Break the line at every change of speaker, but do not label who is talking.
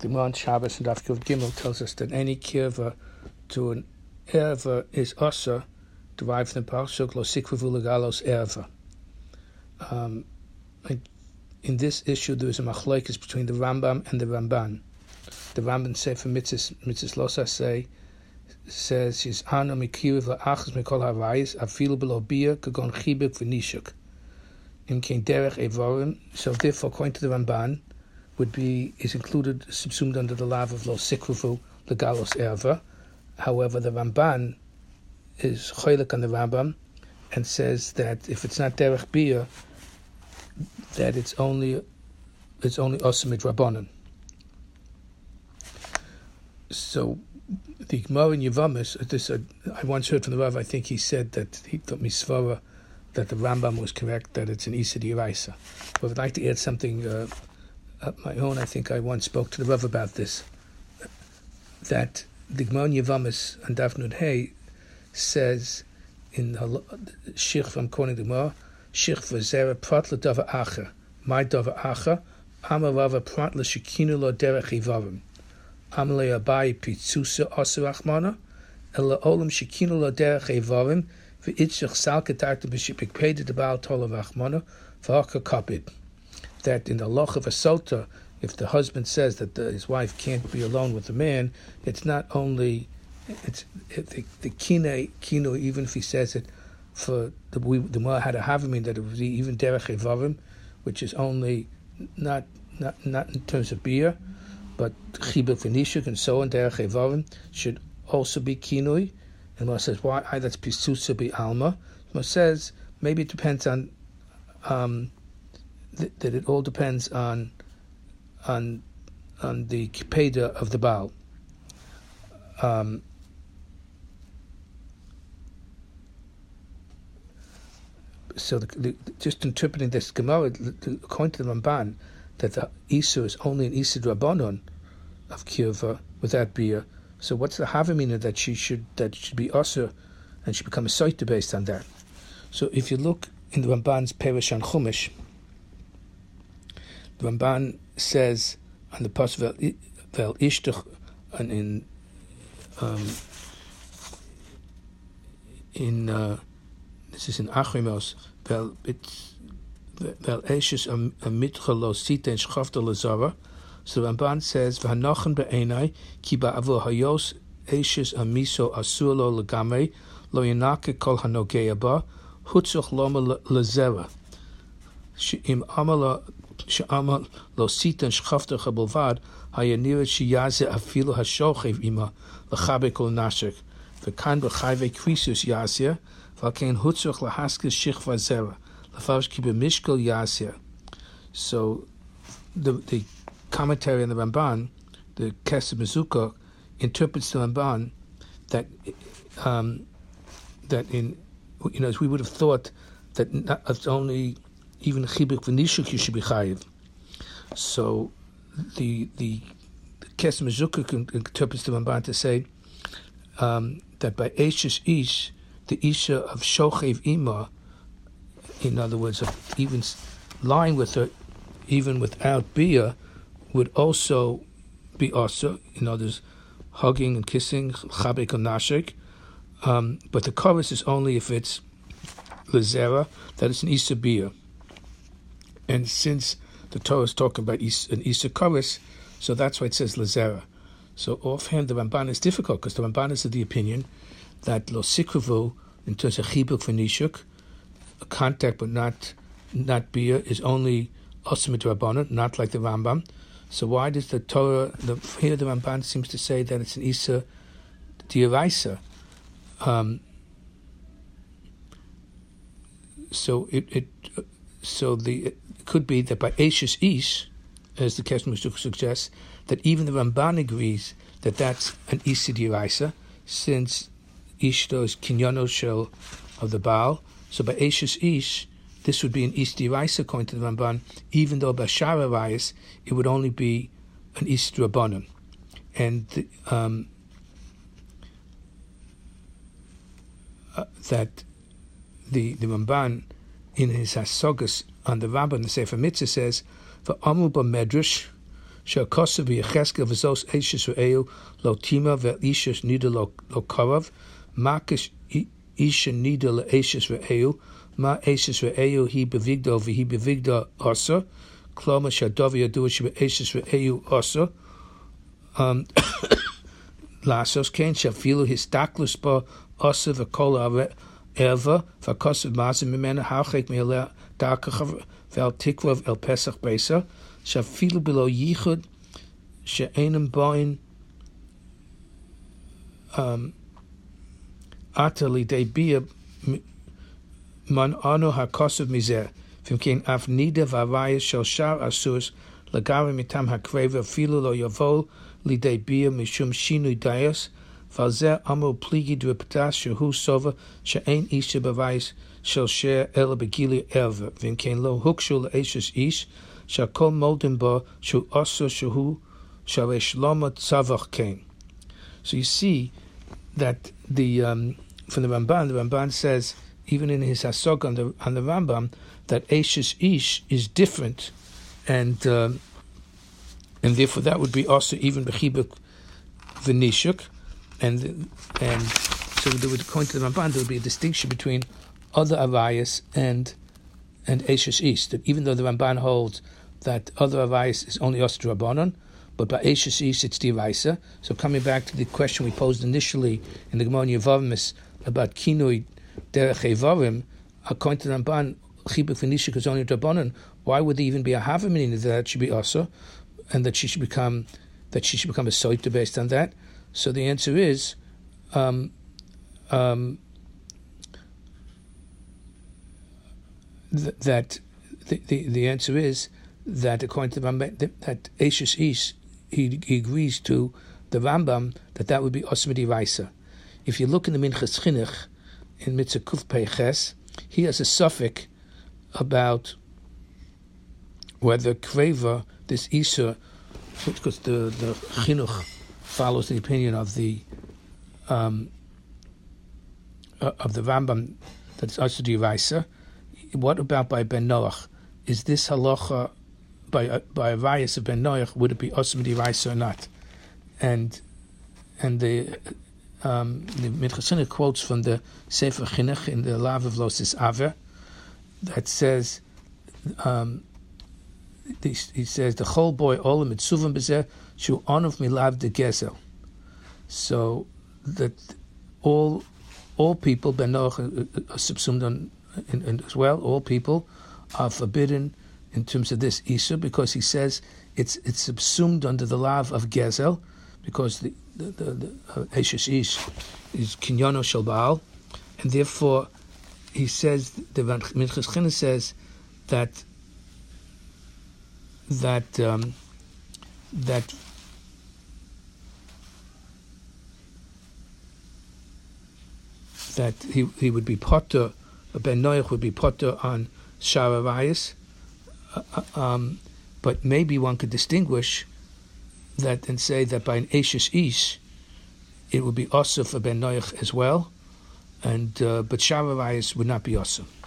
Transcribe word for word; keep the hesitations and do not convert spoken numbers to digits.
The Gemara on Shabbos and Daf Yud Gimel tells us that any kirva to an erva is also derived from the pasuk lo sikvavu legalos erva. Um, in this issue, there is a machlokes between the Rambam and the Ramban. The Ramban Sefer Mitzvahs Mitzvahs Losa say says his ano mikiriv la'achas mikol harayis afilu below bia kagon chibuk v'nishuk in king derech evorim. So therefore, according to the Ramban, would be is included subsumed under the lav of lo sikvavu legalos erva. However, the Ramban is choylek on the Rambam and says that if it's not derech bia, that it's only it's only osmid rabbanon. So the Gemara in Yevamos, this uh, I once heard from the Rav. I think he said that he thought misvara that the Rambam was correct, that it's an Isa D'Oraisa. But I'd like to add something uh, of my own. I think I once spoke to the Rav about this. That the Gemara in Yevamos and Daf Nud Hey says in the Shich from quoting the Gemara, Shich v'zera prat l'dava acher, my dava acher, amarava prat l'shekinu lo derech ivarim. Amalei abai pitzusa osirachmana, ela olam shekinu lo derech ivarim, v'itzich sal ketartu b'shipik peda debal tolav achmana, v'aka kapid. That in the loch of a sota, if the husband says that the, his wife can't be alone with the man, it's not only it's it, the, the kine kino, even if he says it for the we, the Gemara had a havamim that it was even derech evarim, which is only not not not in terms of beer, but chibuk v'nishuk and so on. Derech evarim should also be kinoi. And Gemara says why? I that's pisusa be alma. Gemara says maybe it depends on um, th- that it all depends on on on the kipeda of the Baal. Um, So, the, the, just interpreting this Gemara, according to the Ramban, that the Isur is only an Isur Rabbanon of Kirva without beer. So, what's the Havamina that she should that should be Asur and should become a Saita based on that? So, if you look in the Ramban's Perush on Chumash, the Ramban says on the pasuk Vel Ishtach, and in um, in uh, this is in Achrimos. Vel it's vel eshes a mitcha lo sita and shchafta lazara. So Ramban says v'hanochen be'enai ki ba'avur hayos eshes a miso asur lo legamei lo yanake kol hanogea ba hutzuch loma lazera. She'im amala she'amal lo sita and shchafta chabulvad hayaniret shiyaze afilu hashochev ima lechabe kol nashek v'kan b'chayve krisus yazir. So the the commentary on the Ramban, the Kesef Mezukah, interprets the Ramban that um, that in you know as we would have thought that not, it's only even chibuk v'nishuk you should be chayiv. So the the, the Kesef Mezukah interprets the Ramban to say um, that by Eshes Ish, the Isha of Shochev Ima, in other words, of even lying with her, even without Bia, would also be also, in others, hugging and kissing, Chabek and Nashek. Um, but the chorus is only if it's Lazera, that it's an Isa Bia. And since the Torah is talking about an Isa chorus, so that's why it says Lazera. So offhand, the Ramban is difficult because the Ramban is of the opinion that lo sikruvu, in terms of chibuk v'nishuk, contact but not not beer, is only osmid rabbanon, not like the Rambam. So why does the Torah, the, here the Ramban seems to say that it's an Isa D'Oraisa? Um, so it, it so the it could be that by Eshes Ish, as the Kesef Mezukah suggests, that even the Ramban agrees that that's an Isa D'Oraisa, since Ishto is kinyono shel of the Baal. So by Eshes Ish, this would be an Isa D'Oraisa according to the Ramban, even though by Shara Rayas, it would only be an Isa D'Rabbanan. And the, um, uh, that the, the Ramban, in his Hasogas on the Rambam, the Sefer Mitzvah says, for Amu ba Medrash, שהכוסף ויחזקאל וזוס אישס ואיו לא טימה ואישס נידה לא קרב, מה כשאיש נידה לאישס ואיו, מה אישס ואיו היא בביגדו והיא בביגדו עשר, כלומר שהדבר ידוע שבאישס ואיו עשר, לעשות כן שאפילו הסתכלוס בו עשר וכל הערווה, והכוסף מעזה ממנה הרחק מעליה דרכך ועל תקווה אל פסח בישר, שאפילו בלא ייחוד שאינם בוין עתה לידי ביה מנענו הכוסף מזה, ואם כן אף נידה והוויה של שאר אסוס לגמרי מטעם הקרבה אפילו לא יבוא לידי ביה משום שינוי דייס, ועל זה אמרו פליגי דרפתס שהוא סובה שאין איש שבווייס של שר אלא בגילי ערווה, ואם כן לא הוקשו לאישס איש שהכל מולדים בו שהוא אסור שהוא שהרי שלמה צווח כן. So you see that the um, from the Ramban, the Ramban says even in his Hasog on the on the Rambam that Eishes Ish is different, and um, and therefore that would be also even Bechibuk V'Nishuk, and and so there would, according to the Ramban, there would be a distinction between other Arayas and and Eishes Ish. That even though the Ramban holds that other Arayas is only Ostra Rabbanon, but by Eishes Ish it's Diraisa. So coming back to the question we posed initially in the Gemara Yevamos about Kinui Derech Evarim, according to the Ramban, Chibuk V'Nishuk is only Rabbanon. Why would there even be a Hava meaning that that should be Asa, and that she should become that she should become a Soita based on that? So the answer is, um, um, th- that the, the the answer is that according to the Rambam, that, that Eishes Ish, he, he agrees to the Rambam that that would be Osmedi Raisa. If you look in the Minchas Chinuch in Mitzvah Kuf Peiches, he has a suffix about whether Kreva, this Isur, because the, the Chinuch follows the opinion of the um, uh, of the Rambam that it's Osmedi Raisa. What about by Ben Noach? Is this halacha by uh, by a Rayas of Ben Noach, would it be Osmedi Raisa or not? And and the um, the Minchas Chinuch quotes from the Sefer Chinuch in the Lav of Losis Aver that says um, he, he says the whole boy olam mitzuvim bezeh shu onuv milav de gezel. So that all all people Ben Noach are subsumed on in, in, as well. All people are forbidden in terms of this Isur, because he says it's it's subsumed under the lav of Gezel, because the the the, the uh, Eishes Ish is Kinyono Shel Baal, and therefore he says the Minchas Chinuch says that that um, that that he he would be potter, Ben Noach would be potter on Shar Arayos. Uh, um, but maybe one could distinguish that and say that by an Eishes Ish, it would be Asa for Ben Noach as well, and uh, but Shar Arayos would not be Asa.